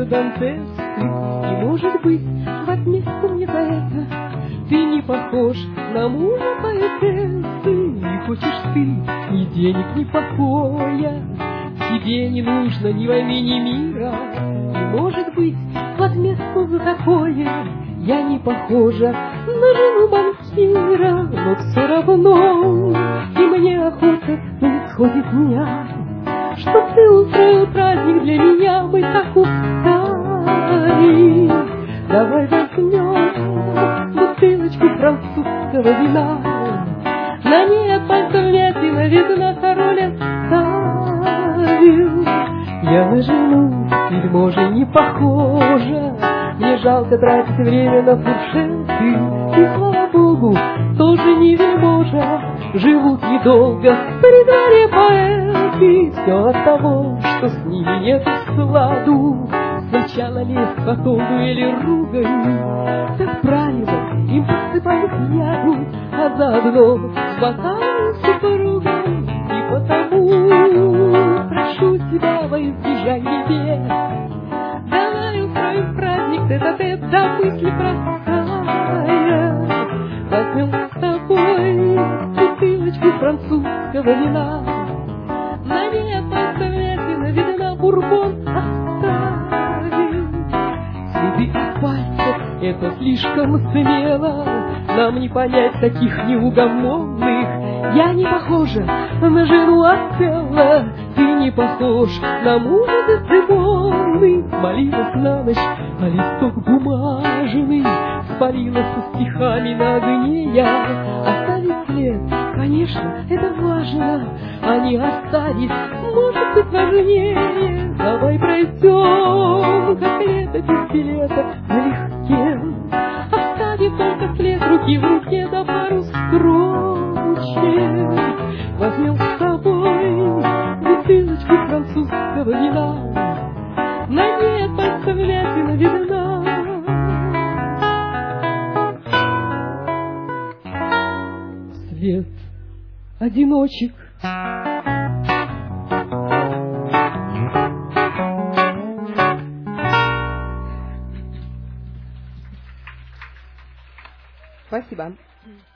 танцуют дантесты. И, может быть, в отместку мне за это ты не похож на мужа поэтессы. Не хочешь ты ни денег, ни покоя, тебе не нужно ни войны, ни мира. И, может быть, в отместку за такое я не похожа на жену банкира. Но все равно и мне охота не сходит меня, что ты устроил праздник для меня. Мы так устали. Давай возьмем бутылочку французского вина. На ней от пальцев вмятина видна, король оставил. Я на жену вельможей не похожа, мне жалко тратить время на фуршеты. И, слава богу, тоже не вельможа, живут недолго при дворе поэты. Все от того, что с ними нет складу. Сначала лес, потом дуэли, ругань. Как правило, им подсыпают яду, а заодно хватают супругам. И потому прошу тебя во избежание бед, давай устроим праздник тет-а-тет, да мысли простая. Возьмем с тобой бутылочку французского вина. На ней от пальца вмятина видна, бурбон оставим. Следы от пальцев — это слишком смело, нам не понять таких неугомонных. Я не похожа на жену Отелло, ты не похож на мужа Дездемоны. Молилась на ночь, а листок бумажный спалила со стихами на огне я. Оставить след, конечно, это важно, а не оставить может быть важнее. Давай пройдем, как лето без билета, налегке, оставив только след руки в руке, да пару строчек. Возьмем с собой бутылочку французского вина. На ней от пальца вмятина видна. Свет одиночек. Спасибо.